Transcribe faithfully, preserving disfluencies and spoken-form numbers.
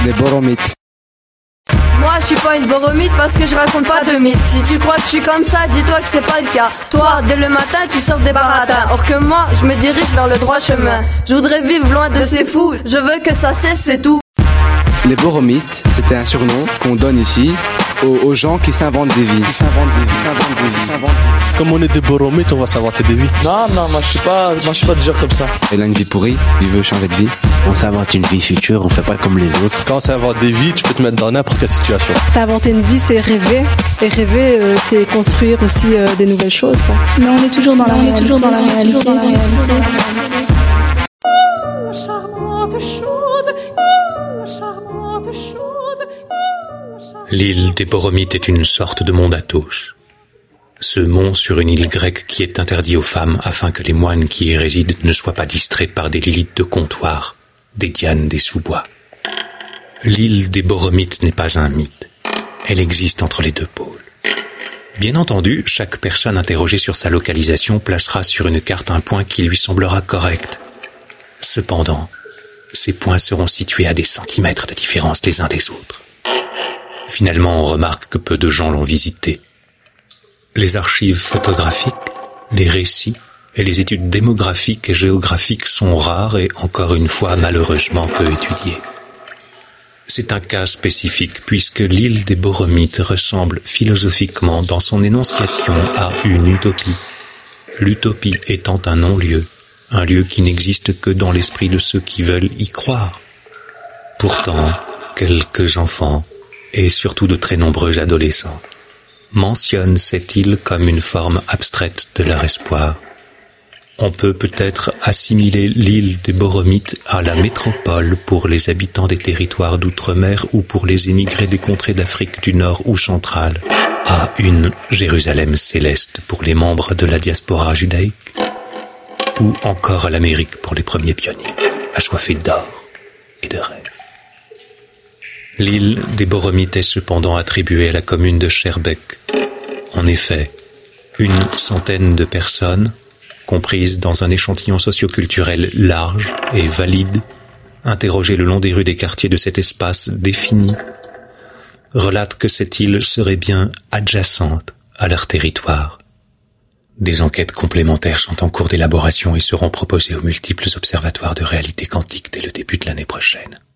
Les Boromites. Moi je suis pas une boromite parce que je raconte pas de mythes. Si tu crois que je suis comme ça, dis-toi que c'est pas le cas. Toi, dès le matin, tu sors des baratins. Or que moi, je me dirige vers le droit chemin. Je voudrais vivre loin de ces fous. Je veux que ça cesse, c'est tout. Les Boromites, c'était un surnom qu'on donne ici aux, aux gens qui s'inventent des vies. Qui s'inventent des vies, s'inventent des vies, s'inventent des vies. Comme on est des Boromites, on va s'inventer des vies. Non, non, moi je suis pas, moi je suis pas du genre comme ça. Elle a une vie pourrie, il veut changer de vie. On s'invente une vie future, on fait pas comme les autres. Quand on s'invente des vies, tu peux te mettre dans n'importe quelle situation. S'inventer une vie, c'est rêver. Et rêver, euh, c'est construire aussi euh, des nouvelles choses, quoi. Mais on est toujours dans la on réalité. Est toujours dans la réalité. Toujours dans la réalité. Oh, charmante chose, oh, charmante chose. L'île des Boromites est une sorte de monde à tous. Ce mont sur une île grecque qui est interdit aux femmes afin que les moines qui y résident ne soient pas distraits par des lilites de comptoir, des dianes des sous-bois. L'île des Boromites n'est pas un mythe. Elle existe entre les deux pôles. Bien entendu, chaque personne interrogée sur sa localisation placera sur une carte un point qui lui semblera correct. Cependant, ces points seront situés à des centimètres de différence les uns des autres. Finalement, on remarque que peu de gens l'ont visité. Les archives photographiques, les récits et les études démographiques et géographiques sont rares et, encore une fois, malheureusement peu étudiées. C'est un cas spécifique puisque l'île des Boromites ressemble philosophiquement dans son énonciation à une utopie. L'utopie étant un non-lieu, un lieu qui n'existe que dans l'esprit de ceux qui veulent y croire. Pourtant, quelques enfants, et surtout de très nombreux adolescents, mentionnent cette île comme une forme abstraite de leur espoir. On peut peut-être assimiler l'île des Boromites à la métropole pour les habitants des territoires d'outre-mer ou pour les émigrés des contrées d'Afrique du Nord ou centrale, à une Jérusalem céleste pour les membres de la diaspora judaïque, ou encore à l'Amérique pour les premiers pionniers, assoiffés d'or et de rêves. L'île des Boromites est cependant attribuée à la commune de Schaerbeek. En effet, une centaine de personnes, comprises dans un échantillon socioculturel large et valide, interrogées le long des rues des quartiers de cet espace défini, relatent que cette île serait bien adjacente à leur territoire. Des enquêtes complémentaires sont en cours d'élaboration et seront proposées aux multiples observatoires de réalité quantique dès le début de l'année prochaine.